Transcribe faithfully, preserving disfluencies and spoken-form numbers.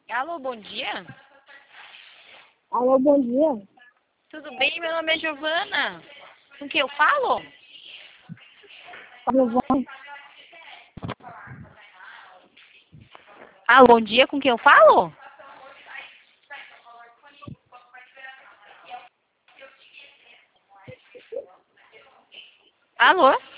Alô, bom dia. Alô, bom dia. Tudo bem? Meu nome é Giovana. Com quem eu falo? Giovana. Alô, bom dia. Com quem eu falo? Alô?